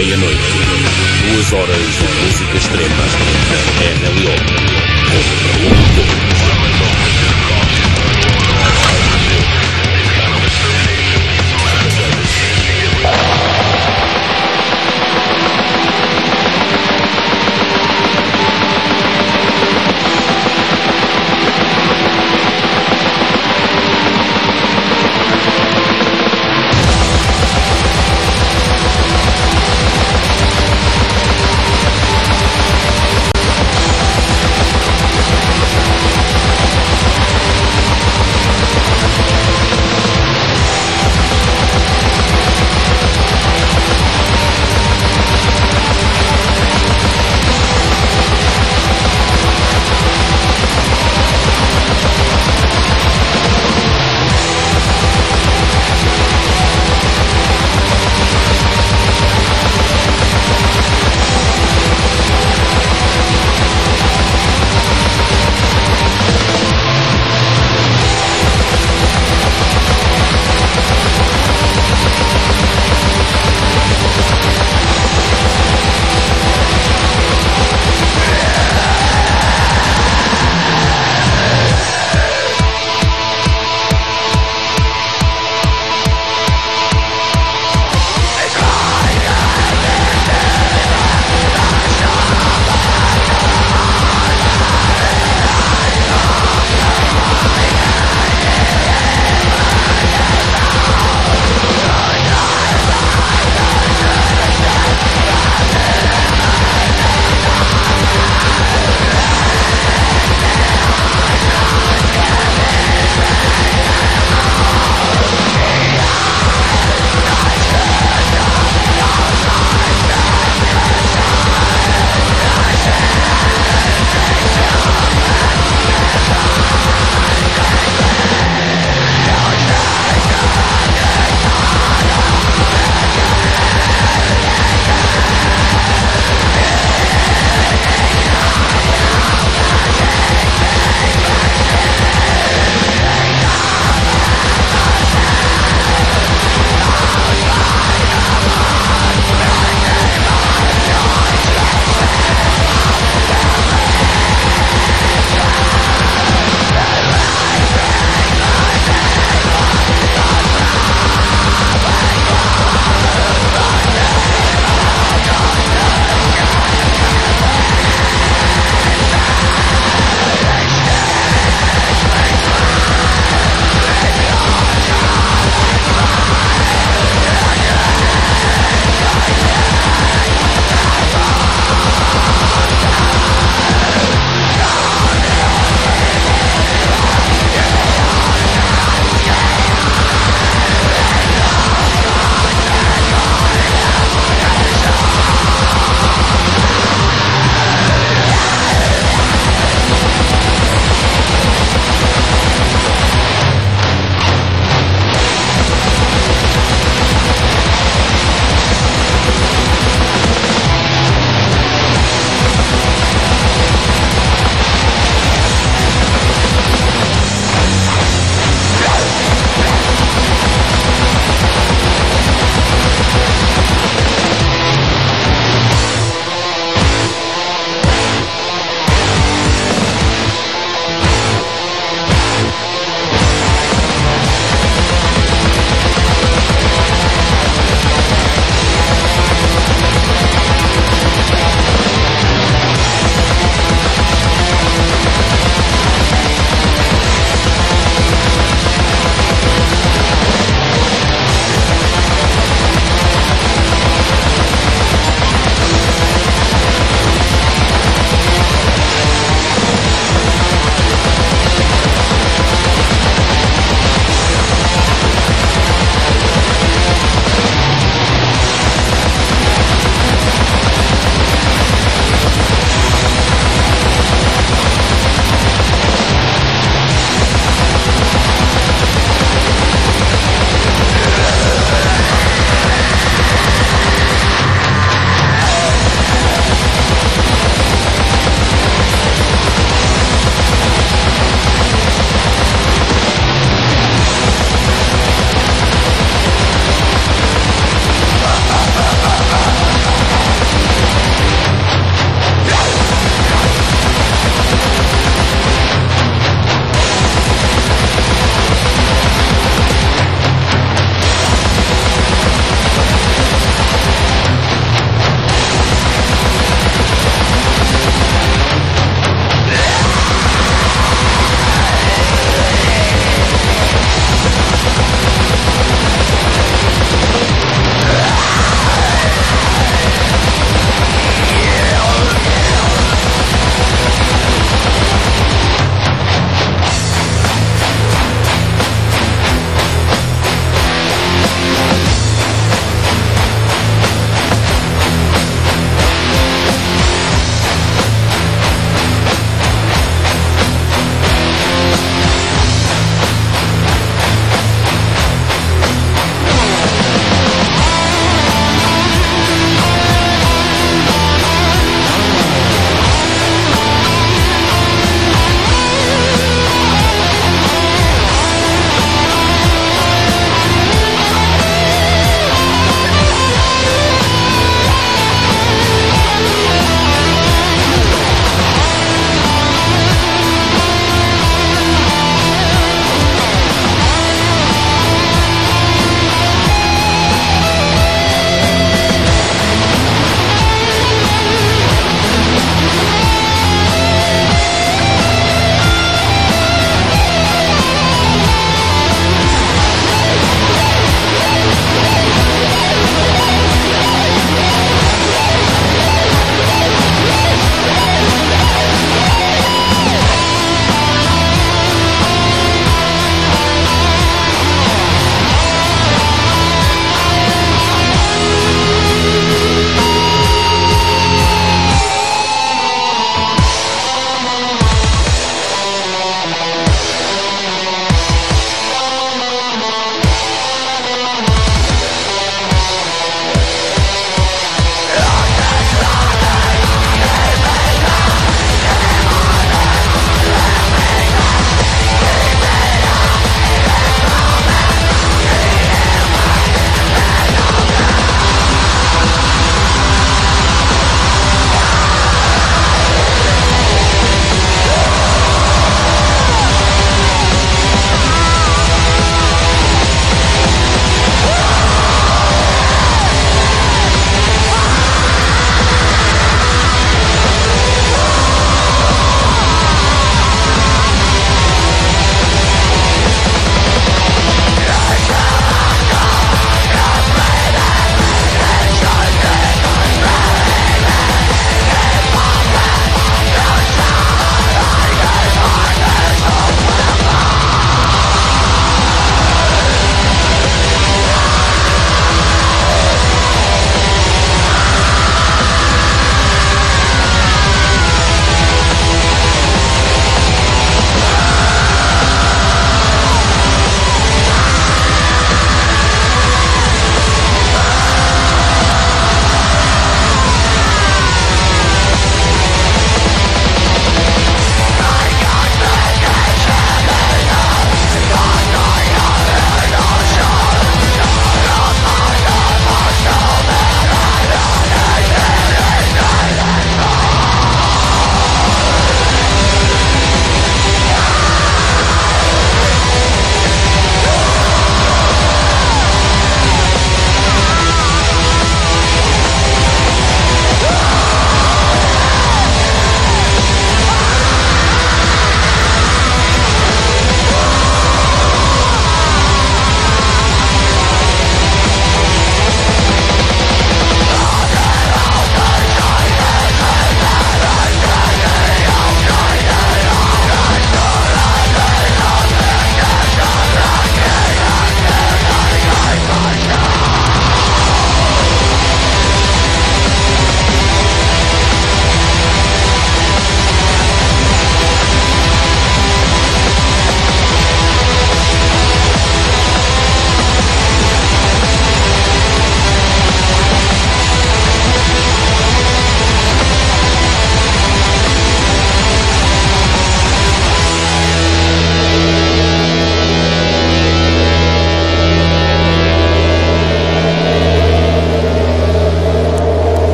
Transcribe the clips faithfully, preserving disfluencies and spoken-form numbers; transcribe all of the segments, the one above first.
Meia-noite. Duas horas de música extrema. R L O. Com Raul Gomes.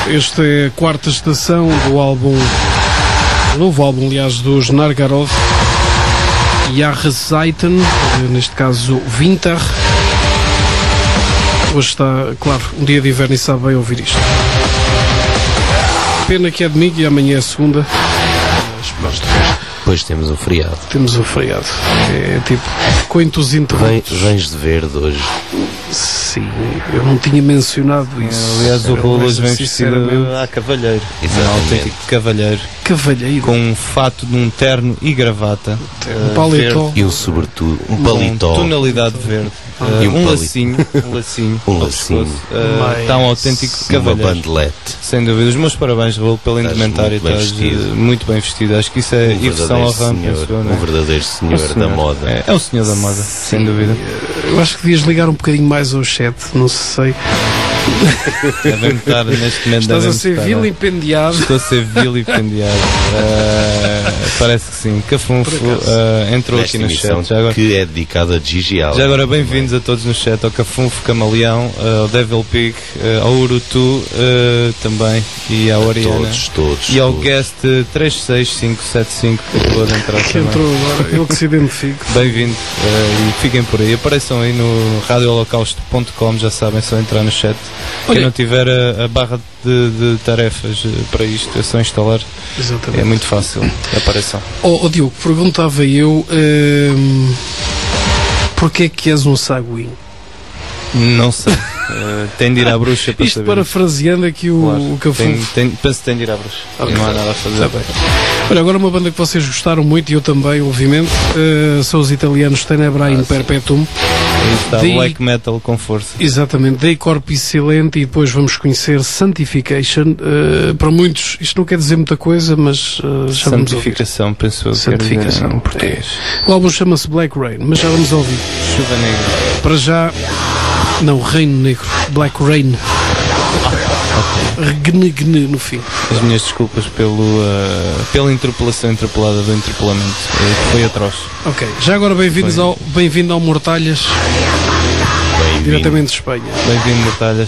Esta é a quarta estação do álbum, o novo álbum, aliás, dos Nargarov, Jahreszeiten, neste caso Winter. Hoje está, claro, um dia de inverno e sabe bem ouvir isto. Pena que é domingo e amanhã é segunda. Mas pronto. Depois temos um feriado. Temos um feriado. É tipo, coitos interruptos. Vem, vens de verde hoje. Sim, eu não tinha mencionado isso. Aliás, o Raul hoje vem vestido a cavalheiro. Exatamente. Um autêntico cavalheiro. Cavalheiro. Com um fato de um terno e gravata. Um paletó. E um sobretudo, um paletó. Com tonalidade verde. Uh, E um um, palito. lacinho, um lacinho, Um ao lacinho. pescoço. Uh, está um autêntico Uma cavalheiro. bandelete. Sem dúvida. Os meus parabéns, Raul, pela Estás indumentária. muito bem Estás vestido. uh, muito bem vestido. Acho que isso é Um Yves Saint verdadeiro Laurent, senhor, penso eu, não é? um verdadeiro senhor, Um da moda. É, é o senhor da moda, sem dúvida. Eu acho que devias ligar um bocadinho mais ao chat, não sei. Devem estar neste momento. Estás a devem ser estar, vilipendiado. Estou a ser vilipendiado. Uh, parece que sim. Cafunfo uh, entrou Nesta aqui no emissão chat. Já agora, que é dedicada a Gigi Allen. já agora bem-vindos a todos no chat. Ao Cafunfo, Camaleão, uh, ao Devil Pig, uh, ao Urutu uh, também e ao Ariana. Todos, todos. E ao todos. guest três seis cinco sete cinco que acabou de entrar Que também. entrou agora, eu que se identifico. Bem-vindo uh, e fiquem por aí. Apareçam aí no radio holocausto ponto com, já sabem, é só entrar no chat. Olha, Quem não tiver a, a barra de, de tarefas uh, para isto, é só instalar. exatamente. É muito fácil. Apareçam. Oh, oh Diogo, perguntava eu, hum, porquê é que és um saguinho? Não sei. Uh, tem de ir à bruxa para Isto saber. parafraseando aqui o, Claro. o Cafunfo. Tem, tem, penso que tem de ir à bruxa. Ok. Não há nada a fazer. Está bem. Olha, agora uma banda que vocês gostaram muito e eu também, obviamente, uh, são os italianos Tenebrae Ah, in sim. Perpetuum. Aí está Daí- black metal com força. Exatamente, Dei Corpus Silente, e depois vamos conhecer Sanctification. Uh, para muitos isto não quer dizer muita coisa, mas uh, já vamos ouvir. Santificação, penso eu. que quer dizer Santificação, em português. O álbum chama-se Black Rain, mas já vamos ouvir. Chuva negra. Para já, não, Reino Negro, Black Rain. Gne, gne no fim. As minhas desculpas pelo, uh, pela interpelação interpelada do interpelamento. Uh, foi atroz. Ok, já agora bem-vindos Foi. ao, bem-vindo ao Mortalhas, Bem-vindo. diretamente de Espanha. Bem-vindo, Mortalhas.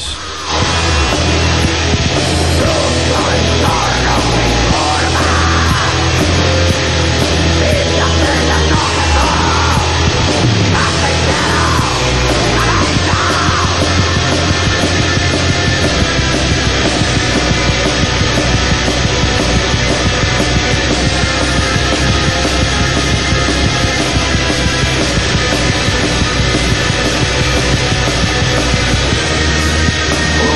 Black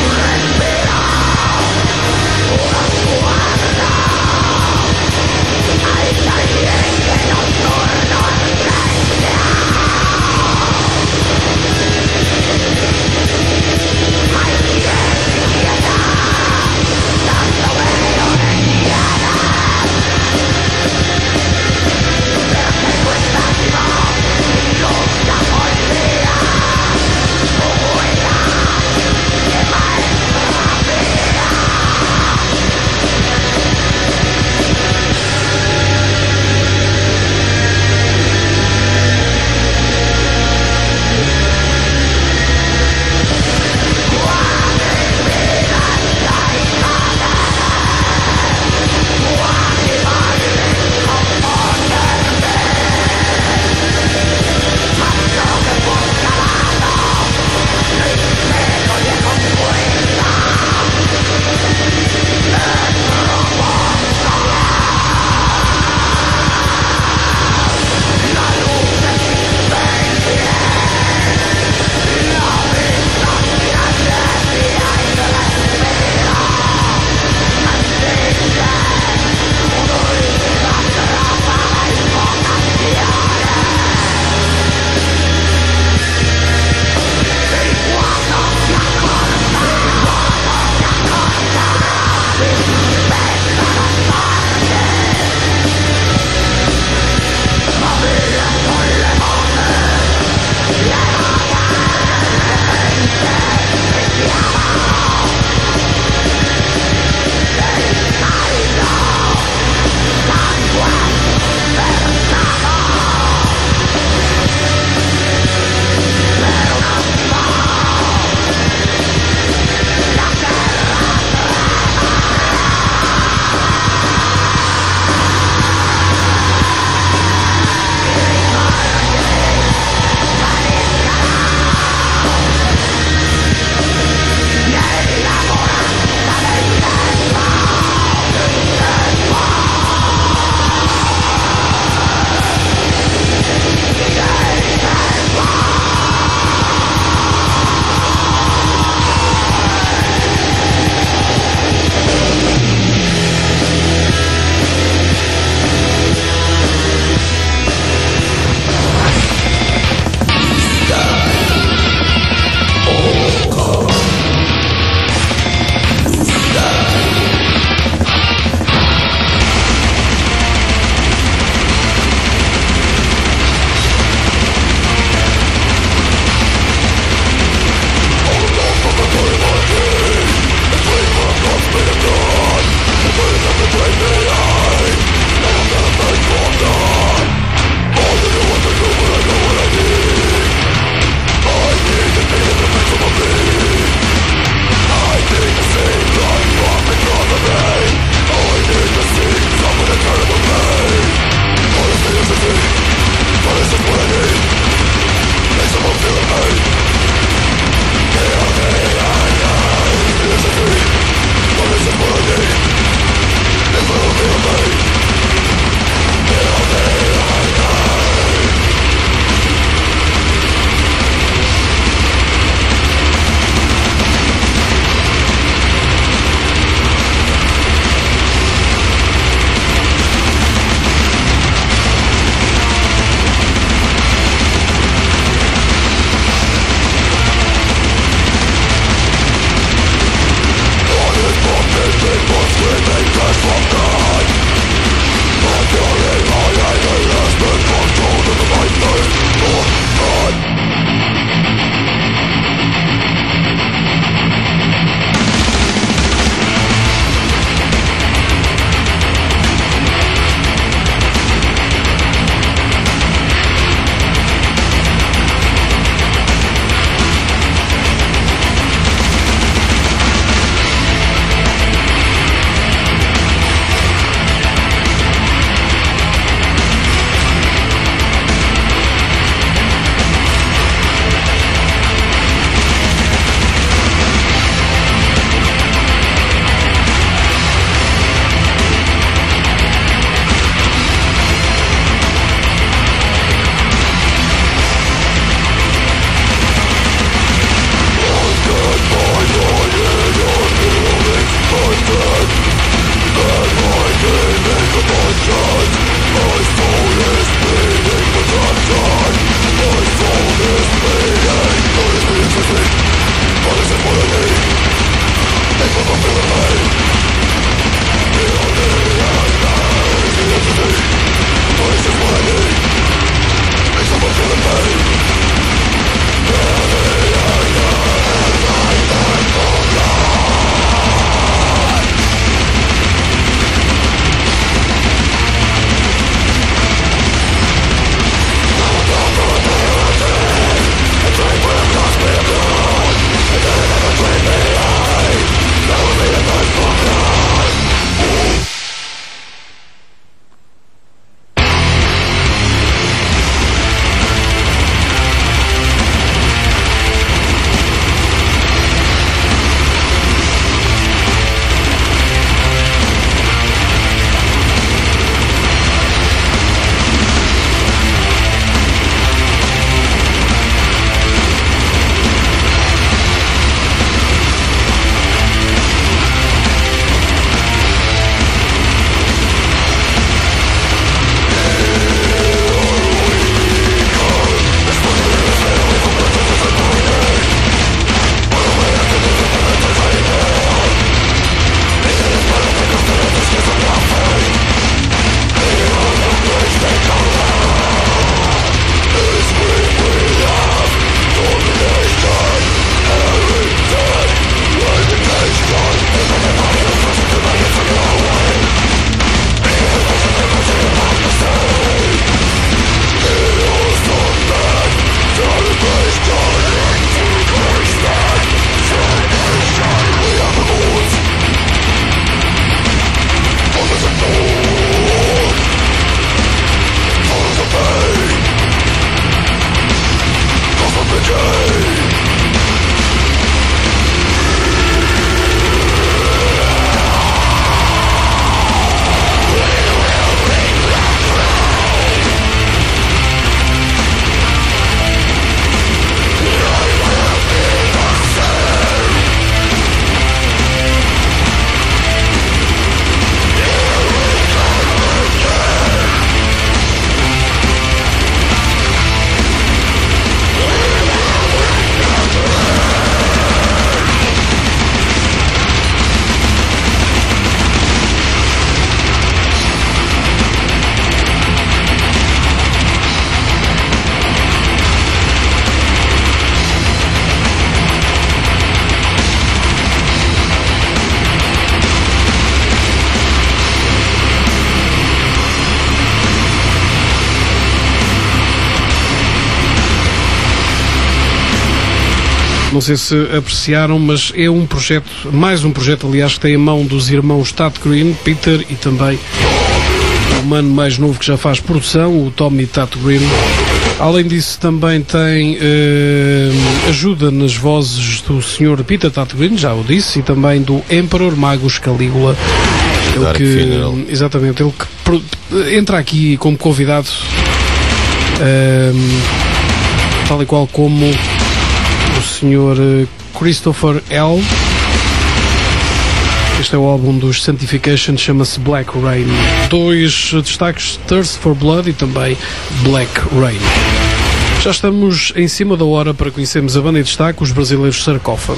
Não sei se apreciaram, mas é um projeto, mais um projeto, aliás, que tem a mão dos irmãos Tad Green, Peter, e também o mano mais novo que já faz produção, o Tommy Tad Green. Além disso, também tem eh, ajuda nas vozes do senhor Peter Tad Green, já o disse, e também do Emperor Magus Calígula. Ele que, exatamente, ele que pro, entra aqui como convidado, eh, tal e qual como o senhor Christopher L. Este é o álbum dos Sanctification, chama-se Black Rain. Dois destaques, Thirst for Blood e também Black Rain. Já estamos em cima da hora para conhecermos a banda em destaque, os brasileiros Sarcófago.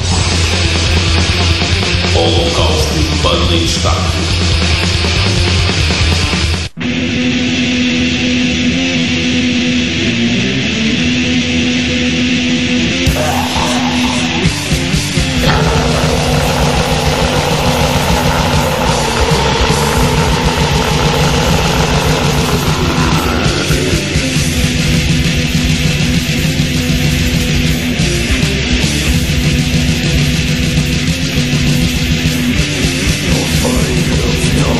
Holocausto, banda em destaque. Find us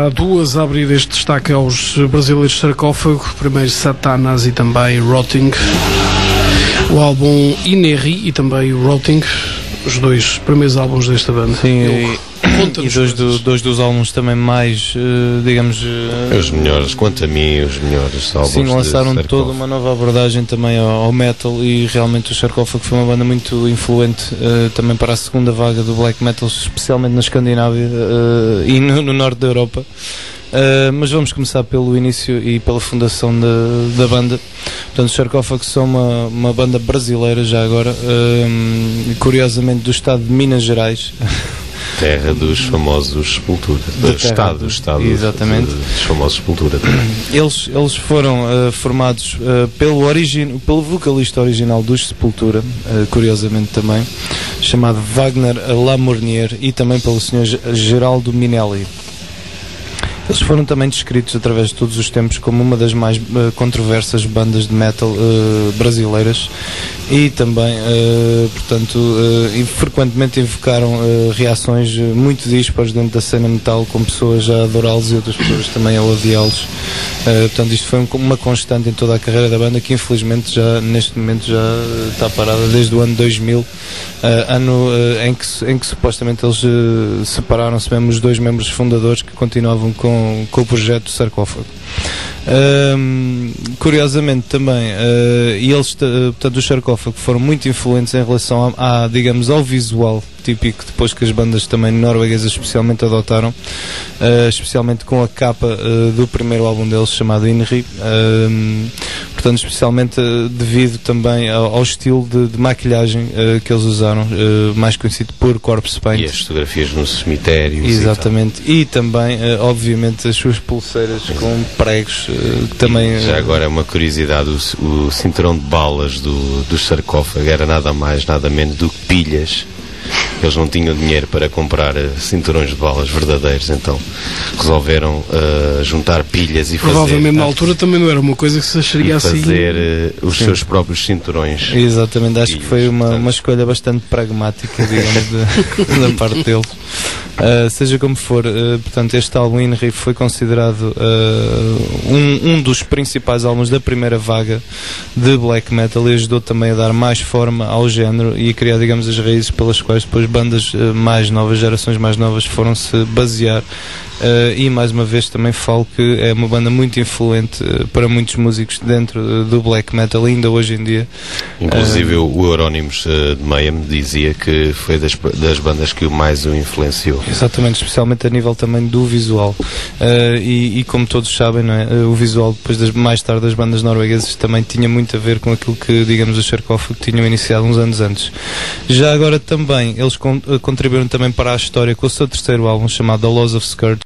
já duas a abrir este destaque aos brasileiros Sarcófago, primeiro Satanas e também Rotting, o álbum Inerri e também o Rotting, os dois primeiros álbuns desta banda. Sim, Eu, e, e dois, do, dois dos álbuns também mais, uh, digamos... Uh, os melhores, quanto a mim, os melhores álbuns. Sim, lançaram toda uma nova abordagem também ao, ao metal, e realmente o Sarcófago foi uma banda muito influente uh, também para a segunda vaga do black metal, especialmente na Escandinávia uh, e no, no norte da Europa. Uh, mas vamos começar pelo início e pela fundação da, da banda. Portanto, os Sarcófagos são uma, uma banda brasileira já agora, uh, curiosamente do estado de Minas Gerais. Terra dos famosos Sepultura. Do estado, do estado exatamente. De, dos famosos Sepultura. Eles, eles foram uh, formados uh, pelo, origin, pelo vocalista original dos Sepultura, uh, curiosamente também, chamado Wagner Lamournier, e também pelo senhor Geraldo Minelli. Eles foram também descritos através de todos os tempos como uma das mais uh, controversas bandas de metal uh, brasileiras, e também, uh, portanto, uh, e frequentemente invocaram uh, reações muito dispares dentro da cena metal, com pessoas a adorá-los e outras pessoas também a odiá-los. Uh, portanto, isto foi uma constante em toda a carreira da banda, que infelizmente já neste momento já está parada desde o ano dois mil, uh, ano uh, em, que, em que supostamente eles uh, separaram-se mesmo, os dois membros fundadores que continuavam com, com o projeto Sarcófago. Um, curiosamente também, uh, e eles, uh, portanto, os Sarcófago foram muito influentes em relação a, a, digamos, ao visual típico depois que as bandas também norueguesas especialmente adotaram, uh, especialmente com a capa uh, do primeiro álbum deles chamado Inri, uh, portanto, especialmente uh, devido também ao, ao estilo de, de maquilhagem uh, que eles usaram, uh, mais conhecido por corpse paint. E as fotografias nos cemitérios. Exatamente, e, e também, uh, obviamente, as suas pulseiras com pregos, uh, que também... E já agora é uma curiosidade, o, o cinturão de balas do, do Sarcófago era nada mais, nada menos do que pilhas. Eles não tinham dinheiro para comprar uh, cinturões de balas verdadeiros, então resolveram uh, juntar pilhas e fazer... Provavelmente na altura também não era uma coisa que se acharia assim... fazer uh, os Sim. seus próprios cinturões. Exatamente, acho pilhas, que foi uma, uma escolha bastante pragmática, digamos, de, da parte deles. Uh, seja como for, uh, portanto, este álbum Inri foi considerado uh, um, um dos principais álbuns da primeira vaga de black metal, e ajudou também a dar mais forma ao género e a criar, digamos, as raízes pelas quais depois bandas uh, mais novas, gerações mais novas, foram-se basear. Uh, e mais uma vez também falo que é uma banda muito influente uh, para muitos músicos dentro uh, do black metal ainda hoje em dia. Inclusive uh, o Euronymous uh, de Mayhem dizia que foi das, das bandas que o mais o influenciou. Exatamente, especialmente a nível também do visual, uh, e, e como todos sabem, não é? Uh, o visual depois das, mais tarde das bandas norueguesas também tinha muito a ver com aquilo que, digamos, os Sarcófago tinham iniciado uns anos antes. Já agora também eles con uh, contribuíram também para a história com o seu terceiro álbum chamado The Laws of Scourge.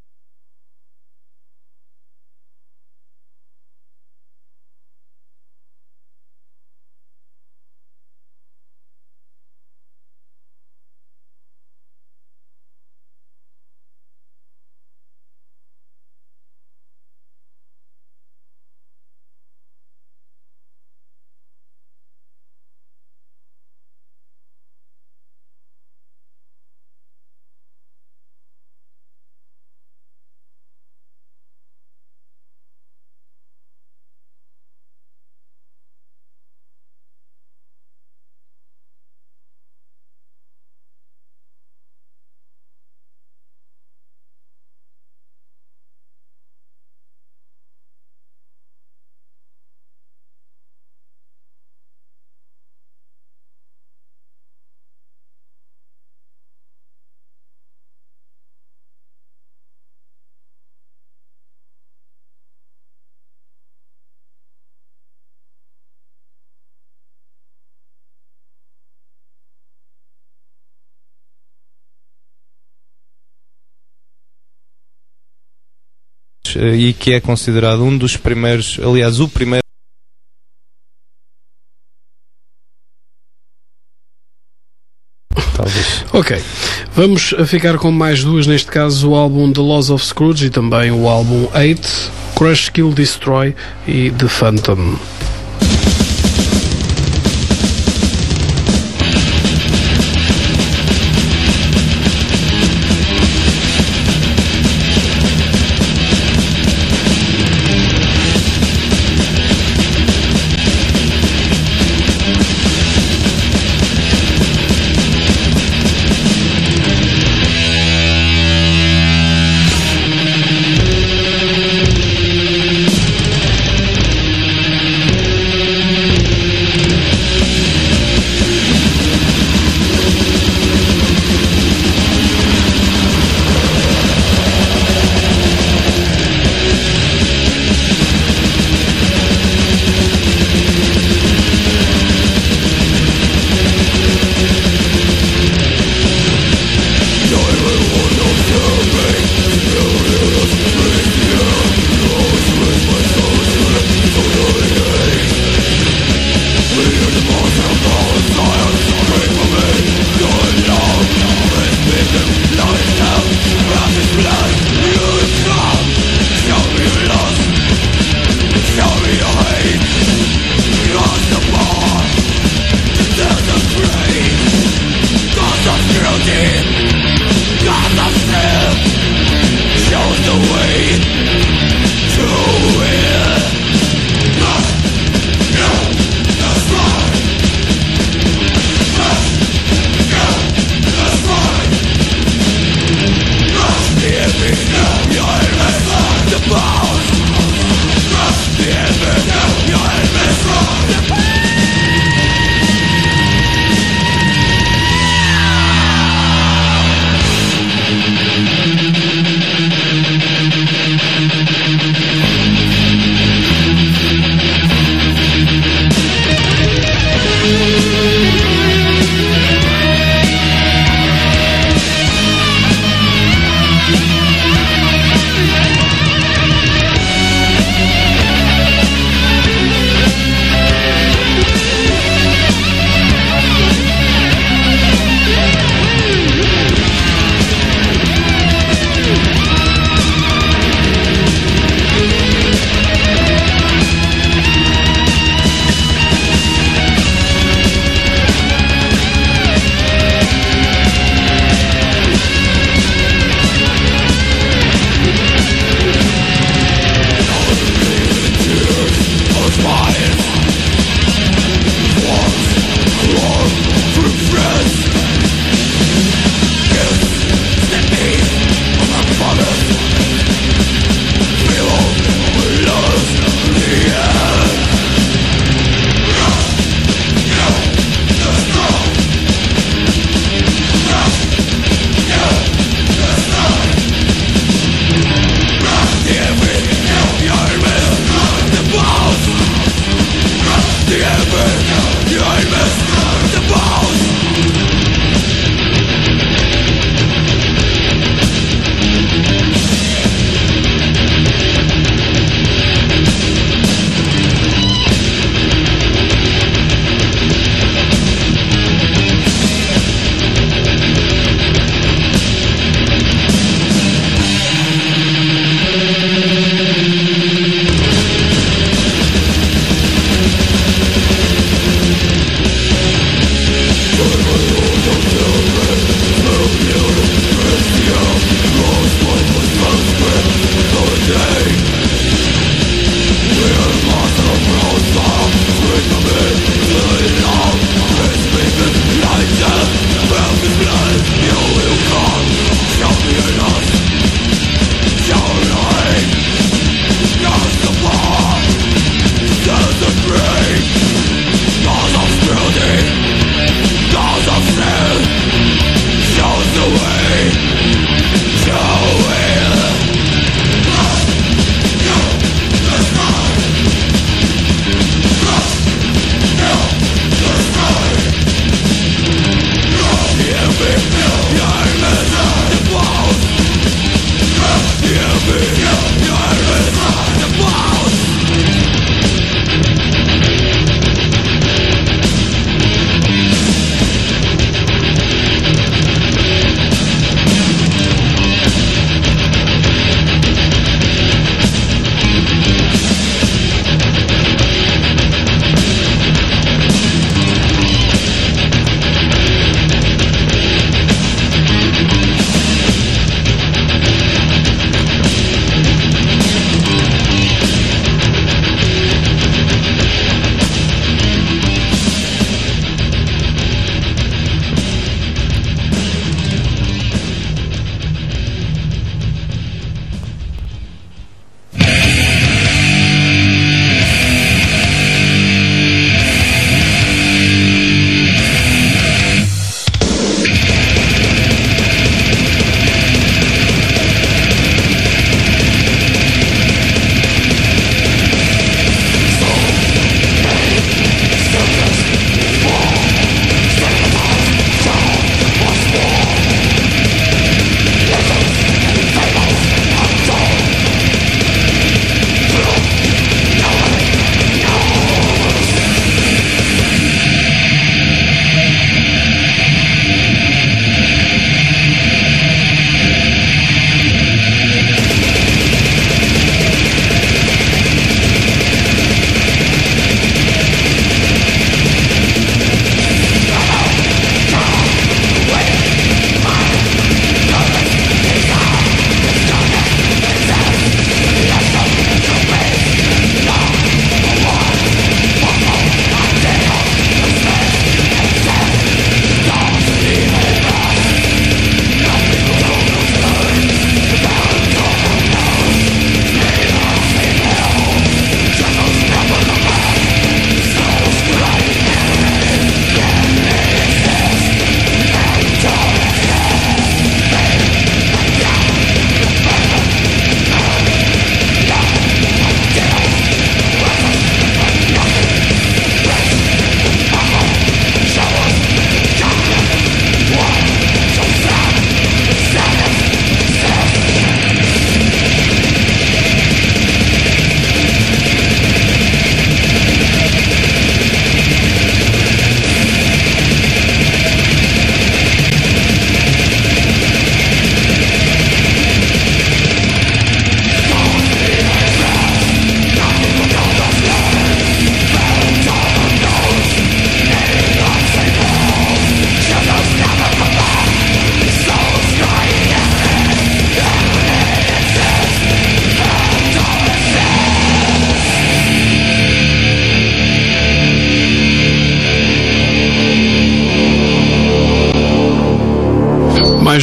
E que é considerado um dos primeiros, aliás, o primeiro. Talvez. Ok, vamos a ficar com mais duas, neste caso o álbum The Laws of Scrooge e também o álbum eight, Crush, Kill, Destroy e The Phantom.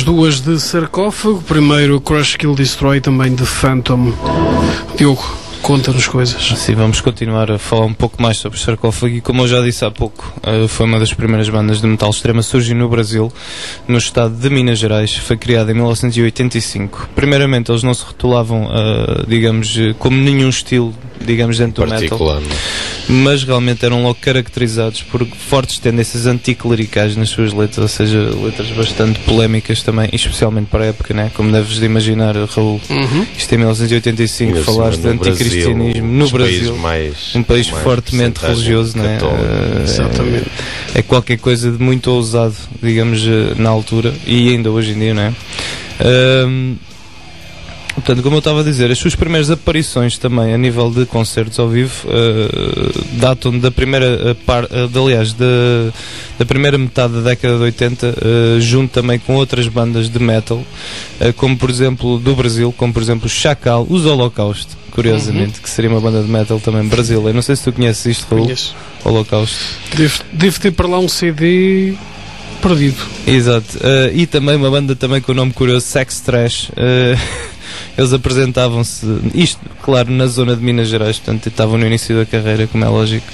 mais duas de sarcófago. Primeiro, Crush, Kill, Destroy, também de Phantom. Diogo, conta-nos coisas. Sim, vamos continuar a falar um pouco mais sobre sarcófago e, como eu já disse há pouco, uh, foi uma das primeiras bandas de metal extremo a surgir no Brasil, no estado de Minas Gerais. Foi criada em mil novecentos e oitenta e cinco. Primeiramente, eles não se rotulavam, uh, digamos, como nenhum estilo, digamos, dentro do metal, mas realmente eram logo caracterizados por fortes tendências anticlericais nas suas letras, ou seja, letras bastante polémicas também, especialmente para a época, né? Como deves de imaginar, Raul. Uhum. Isto em mil novecentos e oitenta e cinco, e falaste de anticristianismo no Brasil, mais, um país mais fortemente religioso, né? Uh, Exatamente. É, é qualquer coisa de muito ousado, digamos, na altura e ainda hoje em dia, não é? Uh, Portanto, como eu estava a dizer, as suas primeiras aparições também a nível de concertos ao vivo uh, datam da primeira parte, uh, aliás, da, da primeira metade da década de oitenta, uh, junto também com outras bandas de metal, uh, como por exemplo do Brasil, como por exemplo Chacal, os Holocausto, curiosamente, uhum. que seria uma banda de metal também brasileira. Não sei se tu conheces isto, Raul. Conheço. Holocausto. Devo, devo ter para lá um C D perdido. Exato. Uh, e também uma banda também com o nome curioso, Sex Trash. Uh, Eles apresentavam-se, isto, claro, na zona de Minas Gerais, portanto, estavam no início da carreira, como é lógico.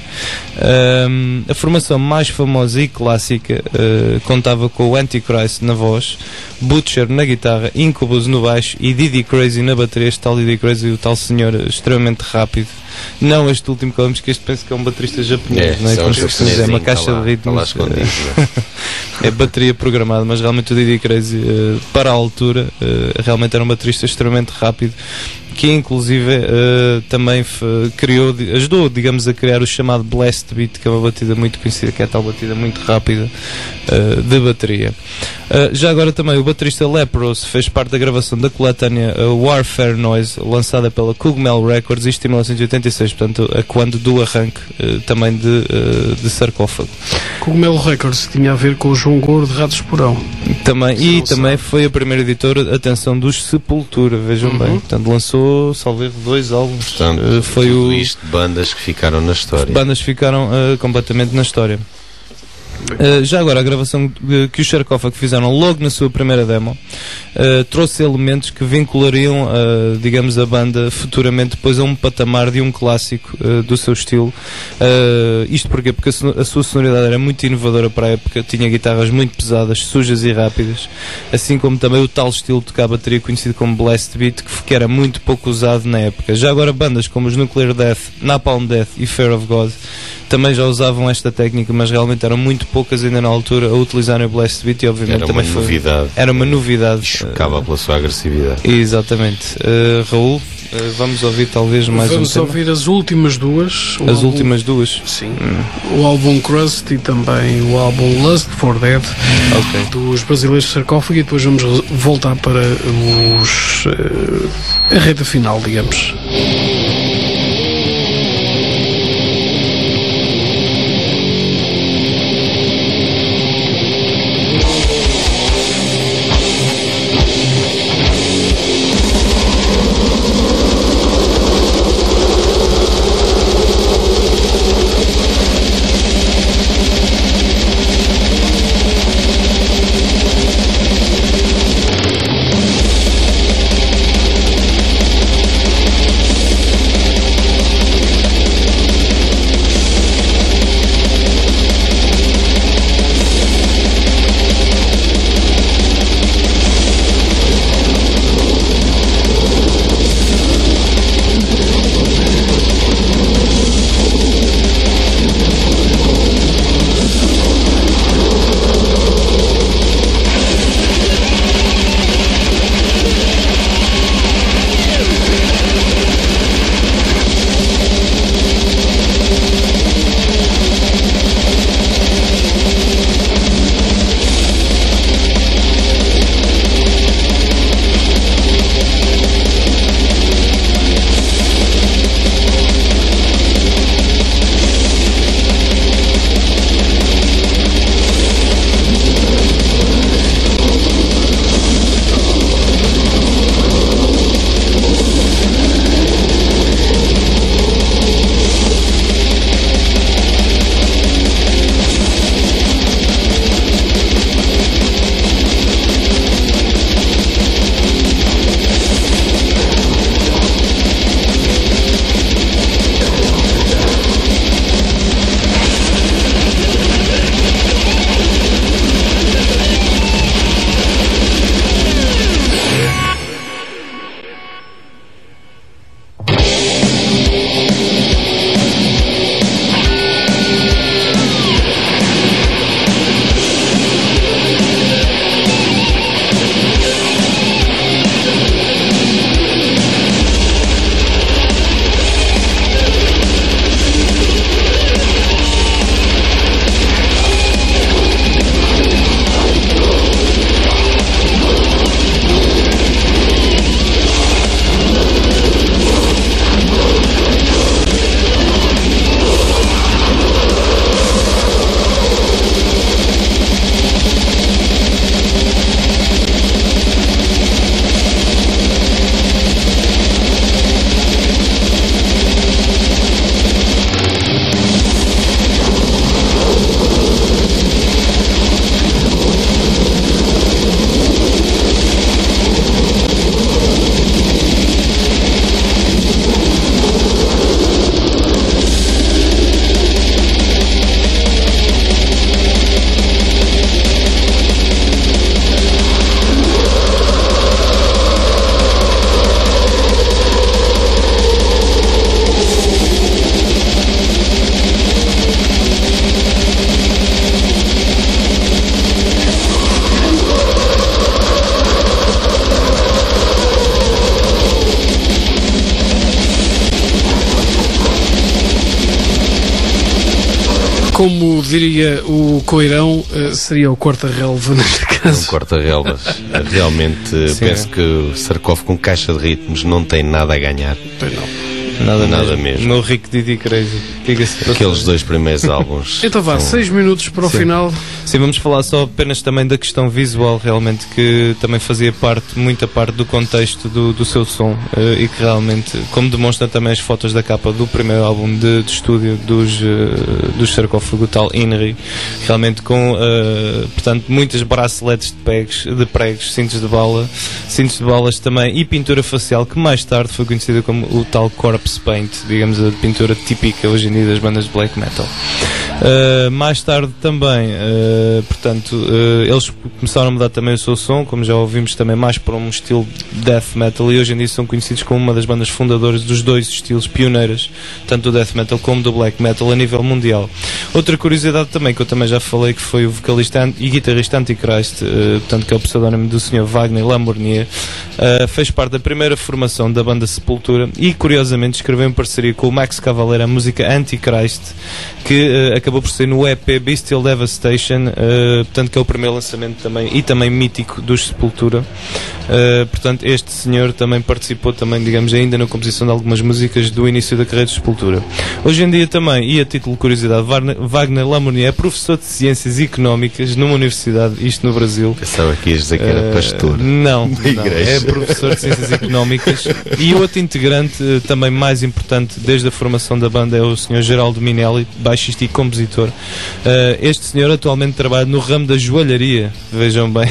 Um, a formação mais famosa e clássica uh, contava com o Antichrist na voz, Butcher na guitarra, Incubus no baixo e Diddy Crazy na bateria. Este tal Diddy Crazy, o tal senhor extremamente rápido. Não este último que falamos, que este penso que é um baterista japonês, é, não é? Como se dizer, é uma caixa tá lá, de ritmos. Tá lá é bateria programada, mas realmente o Diddy Crazy, uh, para a altura, uh, realmente era um baterista extremamente rápido, que inclusive uh, também f- criou, ajudou, digamos, a criar o chamado Blast Beat, que é uma batida muito conhecida, que é a tal batida muito rápida uh, de bateria. Uh, já agora também o baterista Leprous fez parte da gravação da coletânea uh, Warfare Noise, lançada pela Cogumelo Records, isto em mil novecentos e oitenta e seis, portanto, a quando do arranque uh, também de, uh, de sarcófago. Cogumelo Records tinha a ver com o João Gordo de Ratos Porão. Também, e também sabe. Foi a primeira editora, atenção, dos Sepultura, vejam uhum. bem, portanto, lançou, salvo erro, dois álbuns. Portanto, uh, foi tudo o... isto de bandas que ficaram na história. Bandas ficaram uh, completamente na história. Uh, já agora, a gravação uh, que os Sarcófago fizeram logo na sua primeira demo uh, trouxe elementos que vinculariam, uh, digamos, a banda futuramente depois a um patamar de um clássico uh, do seu estilo. Uh, isto porquê? Porque a, son- a sua sonoridade era muito inovadora para a época, tinha guitarras muito pesadas, sujas e rápidas, assim como também o tal estilo de tocar a bateria conhecido como Blast Beat, que, que era muito pouco usado na época. Já agora, bandas como os Nuclear Death, Napalm Death e Fear of God também já usavam esta técnica, mas realmente eram muito poucas ainda na altura a utilizarem o Blast Beat, e obviamente era também uma foi, novidade. Era uma novidade. Chocava uh, pela sua agressividade. Exatamente. Uh, Raul, uh, vamos ouvir talvez mais vamos um Vamos ouvir as últimas duas. As álbum, últimas duas? Sim. Hum. O álbum Crust e também o álbum Lust for Dead, okay. dos brasileiros de Sarcófago, e depois vamos voltar para os, uh, a reta final, digamos. Como diria o Coirão, uh, seria o corta-relva neste caso. Um corta-relvas. Realmente Sim, penso é. que o Sarkov com caixa de ritmos não tem nada a ganhar. Pois não. Nada, Nada mesmo. mesmo. No Rick Diddy Crazy. Diga-se. Aqueles dois primeiros álbuns. Então vá, são- seis minutos para o Sim. final. Sim, vamos falar só apenas também da questão visual, realmente, que também fazia parte, muita parte do contexto do, do seu som eh, e que realmente, como demonstram também as fotos da capa do primeiro álbum de, de estúdio dos, uh, dos Sarcófago, tal Inri, realmente com, uh, portanto, muitas braceletes de, pegs, de pregos, cintos de bala, cintos de balas também e pintura facial, que mais tarde foi conhecida como o tal Corpse Paint, digamos, a pintura típica hoje em dia das bandas de black metal. Uh, mais tarde também, uh, portanto, uh, eles começaram a mudar também o seu som, como já ouvimos, também mais para um estilo death metal, e hoje em dia são conhecidos como uma das bandas fundadoras dos dois estilos pioneiras, tanto do death metal como do black metal a nível mundial. Outra curiosidade também, que eu também já falei, que foi o vocalista e guitarrista Antichrist, uh, portanto, que é o pseudónimo do senhor Wagner Lamournier, uh, fez parte da primeira formação da banda Sepultura e, curiosamente, escreveu em parceria com o Max Cavalera a música Antichrist, que uh, acabou por ser no E P Bestial Devastation, uh, portanto, que é o primeiro lançamento também e também mítico dos Sepultura. Uh, portanto, este senhor também participou também, digamos, ainda na composição de algumas músicas do início da carreira de Sepultura. Hoje em dia também, e a título de curiosidade, Wagner Lamournier é professor de Ciências Económicas numa universidade, isto no Brasil. Pensava que ias dizer que era Uh, pastor. Não, da não, igreja. é professor de Ciências Económicas. E outro integrante, uh, também mais importante desde a formação da banda, é o senhor Geraldo Minelli, baixista e compositor. Uh, este senhor atualmente trabalha no ramo da joalharia, vejam bem.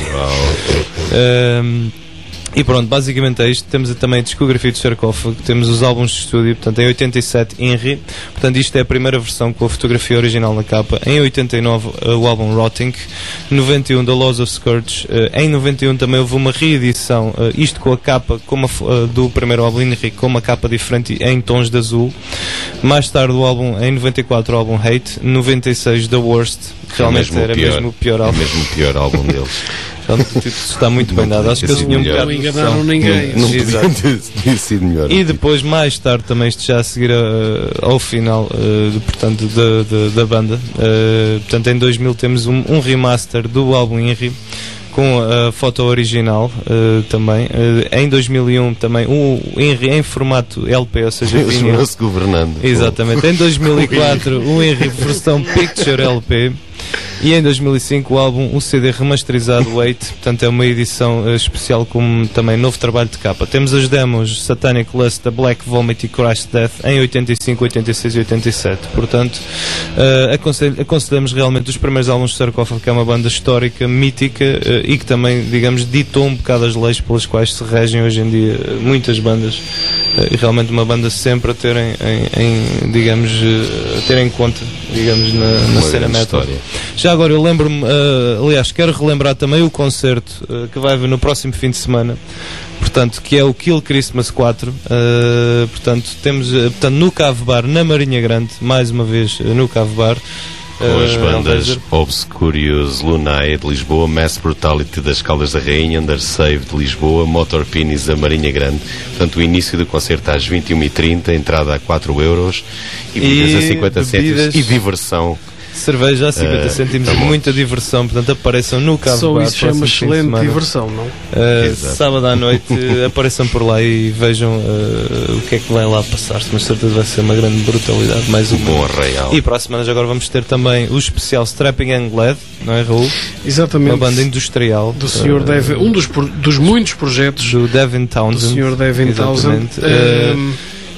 Uh, E pronto, basicamente é isto. Temos também a discografia de Sarcófago, temos os álbuns de estúdio, portanto, em oitenta e sete, Inri, portanto, isto é a primeira versão com a fotografia original na capa. Em oitenta e nove, o álbum Rotting. noventa e um, The Laws of Scourge. Em noventa e um também houve uma reedição, isto com a capa como a, do primeiro álbum Inri, com uma capa diferente em tons de azul. Mais tarde, o álbum, em noventa e quatro, o álbum Hate. noventa e seis, The Worst, que realmente mesmo era pior. mesmo o pior É álbum. mesmo o pior álbum deles. Portanto, o título está muito bem dado. Acho que eles tinham um Melhor. bocado Não de enganaram noção. ninguém. Não Exato. podia ter sido melhor. E depois, mais tarde, também isto já a seguir uh, ao final uh, de, portanto, da, da, da banda. Uh, portanto, em dois mil temos um, um remaster do álbum Inri, com a foto original uh, também. Uh, em dois mil e um também o Inri em formato L P, ou seja, vinil. Chamou-se governando. Exatamente. Em dois mil e quatro o Inri versão Picture L P. E em dois mil e cinco o álbum, o C D remasterizado Wait, portanto é uma edição uh, especial com também novo trabalho de capa. Temos as demos Satanic Lust, The Black Vomit e Christ Death em oitenta e cinco, oitenta e seis e oitenta e sete. Portanto, uh, aconselho, aconselhamos realmente os primeiros álbuns de Sarcófago, que é uma banda histórica, mítica uh, e que também, digamos, ditou um bocado as leis pelas quais se regem hoje em dia uh, muitas bandas. Uh, e realmente uma banda sempre a terem, em, em, digamos, uh, a ter em conta, digamos, na, na Uma cena grande metal. história. Já agora eu lembro-me, uh, aliás, quero relembrar também o concerto uh, que vai haver no próximo fim de semana, portanto, que é o Kill Christmas quatro. Uh, portanto, temos uh, portanto, no Cave Bar, na Marinha Grande, mais uma vez uh, no Cave Bar. Com as Uh, bandas Hellraiser. Obscurious Lunae de Lisboa, Mass Brutality das Caldas da Rainha, Undersave de Lisboa, Motor Pinis da Marinha Grande. Portanto, o início do concerto às vinte e uma e trinta, entrada a quatro euros e bebidas E a cinquenta bebidas- cêntimos e diversão. Cerveja a cinquenta Uh, cêntimos tá e bom. muita diversão, portanto apareçam no Cave Só Bar. isso chama próximo fim de excelente semana. diversão, não? Uh, Exato. sábado à noite uh, apareçam por lá e vejam uh, o que é que vai lá passar-se, mas certeza vai ser uma grande brutalidade, mais Um uma. bom arraial. E para a semana já agora vamos ter também o especial Strapping Young Lad, não é, Raul? Exatamente. Uma banda industrial Do senhor uh, Devin, um dos, por- dos muitos projetos do Devin do Townsend. senhor Devin Townsend. Exatamente. Uh, Ehm,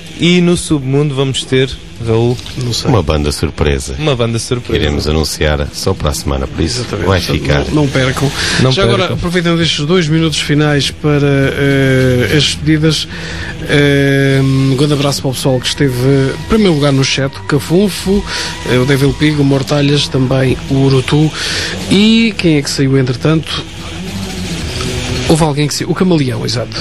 E no submundo vamos ter, Raul, não sei. Uma banda surpresa. uma banda surpresa. Iremos anunciar só para a semana, por isso Exatamente. vai Portanto, ficar. Não, não percam. Não Já percam. agora, aproveitando estes dois minutos finais para eh, as despedidas, eh, um grande abraço para o pessoal que esteve em primeiro lugar no chat, o Cafunfo, eh, o Devil Pig, o Mortalhas, também o Urutu. E quem é que saiu entretanto? Houve alguém que saiu, o Camaleão, exato.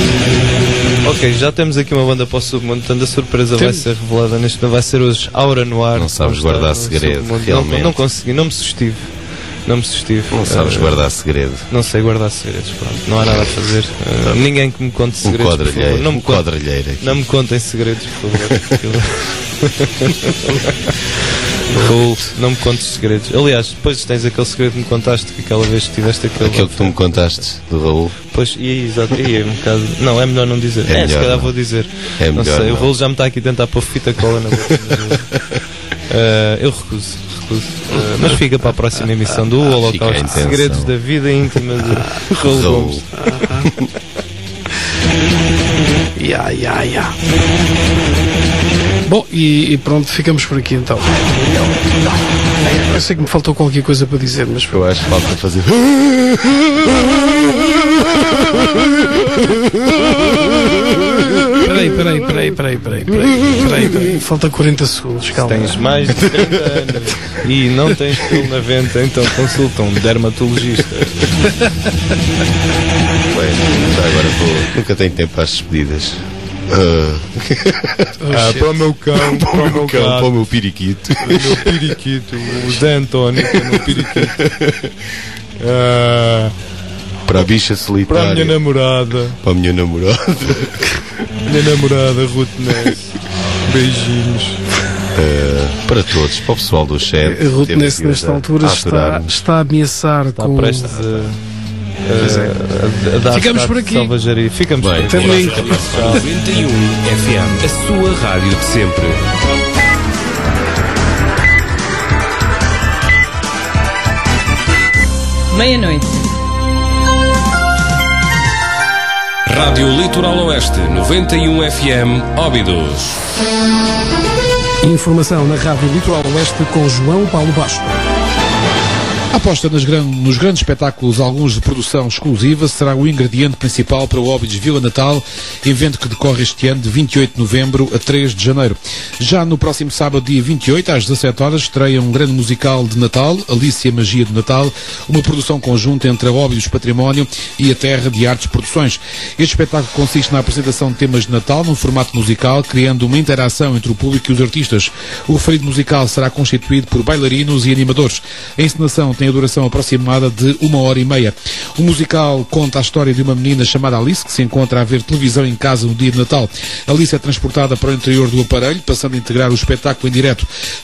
Ok, já temos aqui uma banda para o submundo, portanto a surpresa vai Temos. ser revelada neste, vai ser hoje Aura Noir. Não sabes Vamos guardar estar no segredo, submundo. realmente. Não, não consegui, não me sustive. Não me sustive. Não sabes Uh, guardar segredo. Não sei guardar segredos, pronto. Não há nada a fazer. Uh, ninguém que me conte Um segredos, por favor. quadrilheiro. Não Um me, conte, quadrilheiro aqui. não me contem segredos, por favor. Raul, não me contes segredos. Aliás, depois tens aquele segredo que me contaste que aquela vez que tiveste aquele. Aquele que tu me contaste do Raul. Pois, e exato, e é um bocado. Não, é melhor não dizer. É, é melhor, se calhar não. Vou dizer. É não melhor, sei, não. O Raul já me está aqui a tentar pôr fita cola na boca. uh, eu recuso, recuso. Uh, mas fica para a próxima emissão do Holocausto. Segredos da vida íntima de Raul Gomes. Ya, ya, ya. Bom, e, e pronto, ficamos por aqui então. Eu sei que me faltou qualquer coisa para dizer, mas eu acho que falta fazer. Peraí, peraí, peraí, peraí, peraí, peraí, peraí, peraí. Falta quarenta segundos, calma. Se tens mais de trinta anos e não tens pelo na venta, então consulta um dermatologista. Bem, já agora vou. Nunca tenho tempo para as despedidas. Uh. ah, para o meu cão, para o meu cão, para o meu periquito. Para o meu periquito, o Zé António, que é o meu periquito. Uh, para a bicha solitária. Para a minha namorada. Para a minha namorada. Minha namorada, Ruth Ness. Beijinhos. Uh, para todos, para o pessoal do chat. Ruth Ness, nesta altura, está, está a ameaçar está com. Prestes a... Uh, a, a, a ficamos por aqui. Salvajaria. Ficamos bem, por aqui. Também. noventa e um F M, a sua rádio de sempre. Meia-noite. Rádio Litoral Oeste, noventa e um F M, Óbidos. Informação na Rádio Litoral Oeste com João Paulo Basto. A aposta nas gran- nos grandes espetáculos, alguns de produção exclusiva, será o ingrediente principal para o Óbidos Vila Natal, evento que decorre este ano de vinte e oito de novembro a três de janeiro. Já no próximo sábado, dia vinte e oito, às dezassete horas, estreia um grande musical de Natal, Alicia Magia do Natal, uma produção conjunta entre a Óbidos Património e a Terra de Artes Produções. Este espetáculo consiste na apresentação de temas de Natal num formato musical, criando uma interação entre o público e os artistas. O referido musical será constituído por bailarinos e animadores. A encenação tem a duração aproximada de uma hora e meia. O musical conta a história de uma menina chamada Alice, que se encontra a ver televisão em casa no dia de Natal. Alice é transportada para o interior do aparelho, passando a integrar o espetáculo em direto.